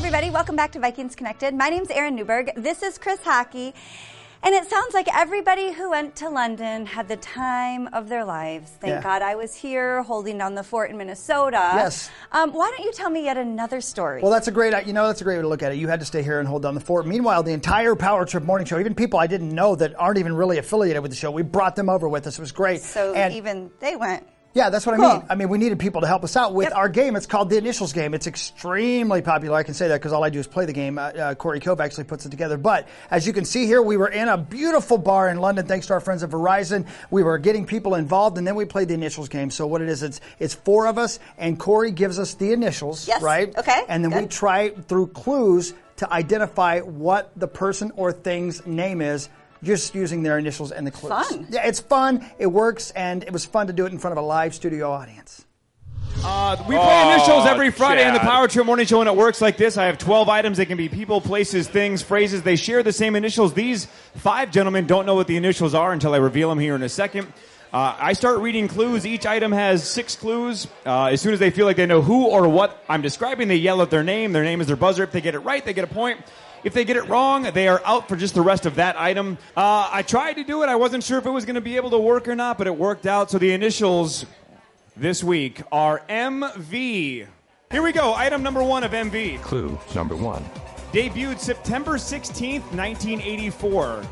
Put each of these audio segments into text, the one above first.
everybody. Welcome back to Vikings Connected. My name's Erin Newberg. This is Chris Hockey. And it sounds like everybody who went to London had the time of their lives. Thank God I was here holding down the fort in Minnesota. Yes. Why don't you tell me yet another story? Well, that's a great way to look at it. You had to stay here and hold down the fort. Meanwhile, the entire Power Trip morning show, even people I didn't know that aren't even really affiliated with the show, we brought them over with us. It was great. So even they went. Yeah, that's what Cool. I mean. I mean, we needed people to help us out with our game. It's called the Initials game. It's extremely popular. I can say that because all I do is play the game. Corey Cove actually puts it together. But as you can see here, we were in a beautiful bar in London, thanks to our friends at Verizon. We were getting people involved, and then we played the Initials game. So what it is, it's four of us, and Corey gives us the initials, right? Okay. And then we try through clues to identify what the person or thing's name is, just using their initials and the clues. Fun. Yeah, it's fun, it works, and it was fun to do it in front of a live studio audience. We play initials every Friday in the Power Trip Morning Show, and it works like this. I have 12 items. They can be people, places, things, phrases. They share the same initials. These 5 gentlemen don't know what the initials are until I reveal them here in a second. I start reading clues. Each item has 6 clues. As soon as they feel like they know who or what I'm describing, they yell out their name. Their name is their buzzer. If they get it right, they get a point. If they get it wrong, they are out for just the rest of that item. I tried to do it. I wasn't sure if it was going to be able to work or not, but it worked out. So the initials this week are MV. Here we go. Item number 1 of MV. Clue number 1. Debuted September 16th, 1984.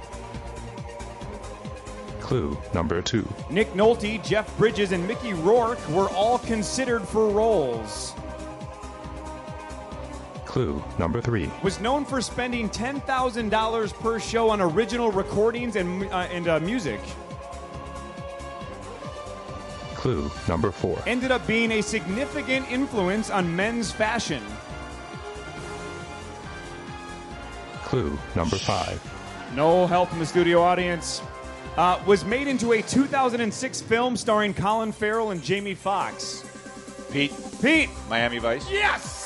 Clue number 2. Nick Nolte, Jeff Bridges, and Mickey Rourke were all considered for roles. Clue number 3. Was known for spending $10,000 per show on original recordings and music. Clue number 4. Ended up being a significant influence on men's fashion. Clue number 5. No help from the studio audience. Was made into a 2006 film starring Colin Farrell and Jamie Foxx. Pete. Miami Vice. Yes!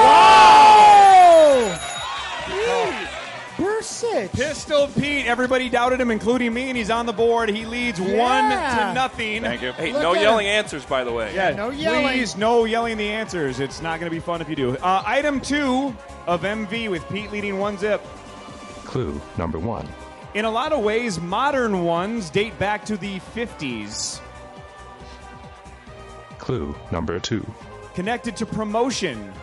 Bursich. Pistol Pete. Everybody doubted him, including me, and he's on the board. He leads 1-0. Thank you. Hey, Look no at yelling him. answers, by the way. Yeah, no yelling. Please, no yelling the answers. It's not going to be fun if you do. Item 2 of MV with Pete leading 1-0. Clue number 1. In a lot of ways, modern ones date back to the 50s. Clue number 2. Connected to promotion.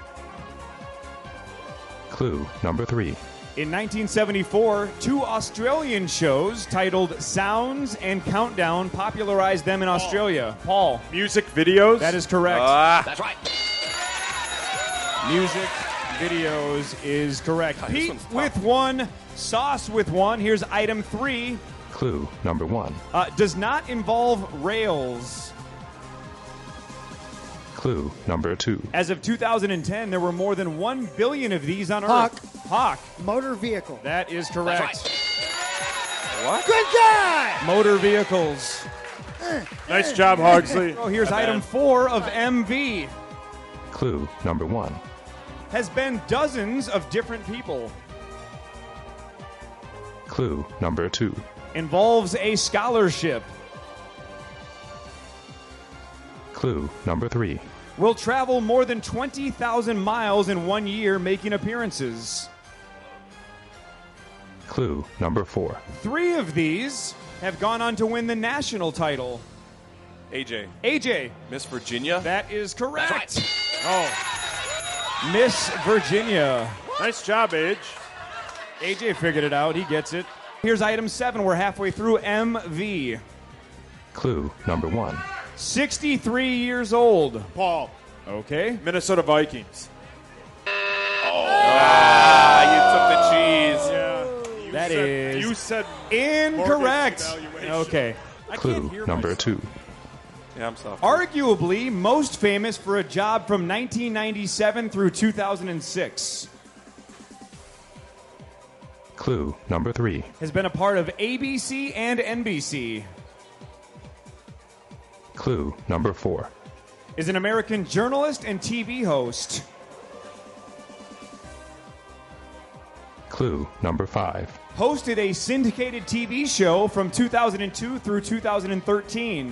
Clue number 3. In 1974, 2 Australian shows titled Sounds and Countdown popularized them in Australia. Paul. Music videos? That is correct. That's right. Music videos is correct. God, Pete with 1, Sauce with 1. Here's item 3. Clue number 1. Does not involve rails. Clue number 2. As of 2010, there were more than 1 billion of these on Earth. Hawk. Motor vehicle. That is correct. What? Good guy. Motor vehicles. Nice job, Hogsley. Oh, here's item 4 of MV. Clue number 1. Has been dozens of different people. Clue number 2. Involves a scholarship. Clue number 3. Will travel more than 20,000 miles in 1 year making appearances. Clue number 4. 3 of these have gone on to win the national title. AJ. AJ. Miss Virginia. That is correct. That's Oh. Miss Virginia. Nice job, Age. AJ figured it out. He gets it. Here's item 7. We're halfway through MV. Clue number 1. 63 years old. Paul. Okay. Minnesota Vikings. You took the cheese. Yeah. You said incorrect. mortgage evaluation. Okay. Clue number 2. Yeah, I'm soft. Arguably most famous for a job from 1997 through 2006. Clue number 3. Has been a part of ABC and NBC. Clue number 4. Is an American journalist and TV host. Clue number 5. Hosted a syndicated TV show from 2002 through 2013.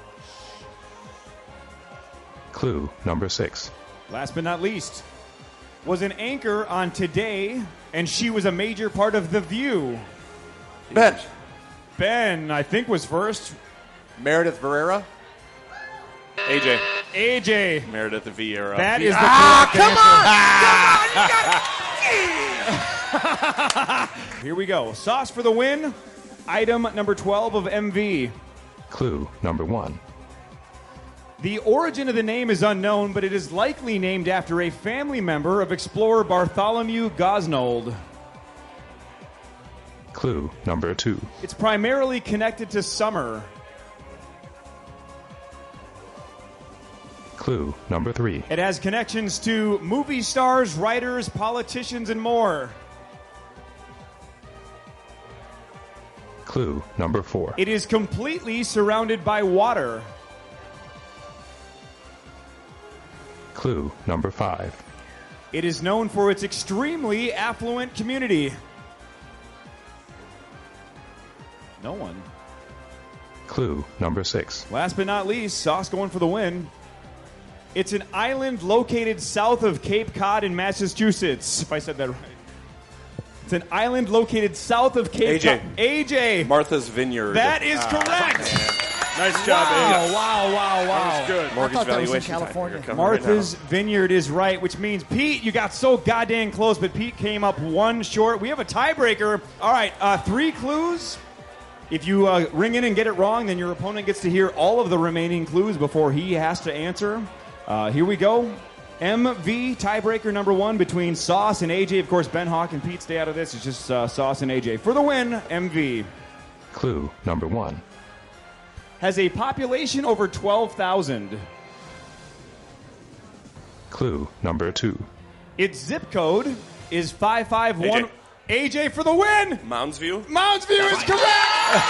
Clue number 6. Last but not least, was an anchor on Today, and she was a major part of The View? Ben, I think, was first. Meredith Vieira. AJ. Meredith Vieira. That is the correct answer. Here we go. Sauce for the win. Item number 12 of MV. Clue number 1. The origin of the name is unknown, but it is likely named after a family member of explorer Bartholomew Gosnold. Clue number 2. It's primarily connected to summer. Clue number 3. It has connections to movie stars, writers, politicians, and more. Clue number 4. It is completely surrounded by water. Clue number 5. It is known for its extremely affluent community. No one. Clue number 6. Last but not least, Sauce going for the win. It's an island located south of Cape Cod in Massachusetts, if I said that right. It's an island located south of Cape Cod. AJ. Martha's Vineyard. That is correct. Nice job, AJ. Wow. That was good. Mortgage I thought that was in valuation. California. Martha's Vineyard is right, which means, Pete, you got so goddamn close, but Pete came up one short. We have a tiebreaker. All right, 3 clues. If you ring in and get it wrong, then your opponent gets to hear all of the remaining clues before he has to answer. Here we go. MV tiebreaker number 1 between Sauce and AJ. Of course, Ben Hawk and Pete stay out of this. It's just Sauce and AJ. For the win, MV. Clue number 1. Has a population over 12,000. Clue number 2. Its zip code is 551. AJ for the win! Mounds View. Mounds View is correct!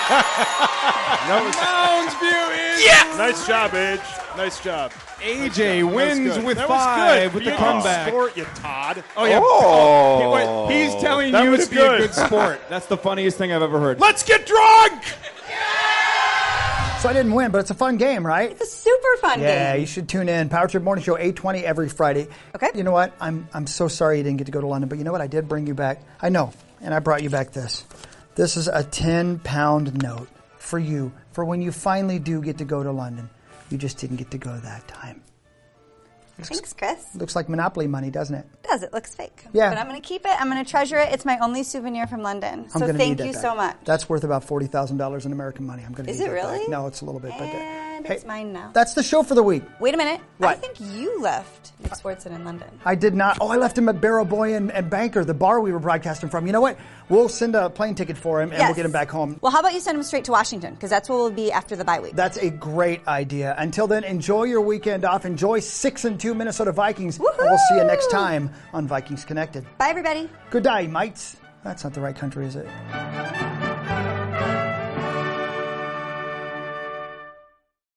Mounds View is Nice job, Age. Nice job. AJ wins with that 5 was with good. the You comeback. Sport, you Todd. Oh, yeah. He's telling That you was to be a good. good sport. That's the funniest thing I've ever heard. Let's get drunk! So I didn't win, but it's a fun game, right? It's a super fun Yeah, game. you should tune in. Power Trip Morning Show, 8:20 every Friday. Okay. You know what? I'm so sorry you didn't get to go to London, but you know what? I did bring you back. I know, and I brought you back this. This is a 10-pound note for you for when you finally do get to go to London. You just didn't get to go that time. Thanks, Chris. Looks like Monopoly money, doesn't it? It does. It looks fake. Yeah. But I'm going to keep it. I'm going to treasure it. It's my only souvenir from London. I'm So gonna thank need that you back. so much. That's worth about $40,000 in American money. I'm going to Is need it that back. really? No, it's a little bit. But And hey, it's mine now. that's the show for the week. Wait a minute. I What? think you left Nick Swartzen in London. I did not. Oh, I left him at Barrel Boy and Banker, the bar we were broadcasting from. You know what? We'll send a plane ticket for him, and we'll get him back home. Well, how about you send him straight to Washington? Because that's where we'll be after the bye week. That's a great idea. Until then, enjoy your weekend off. Enjoy 6-2 Minnesota Vikings. Woohoo! And we'll see you next time on Vikings Connected. Bye, everybody. Good day, mates. That's not the right country, is it?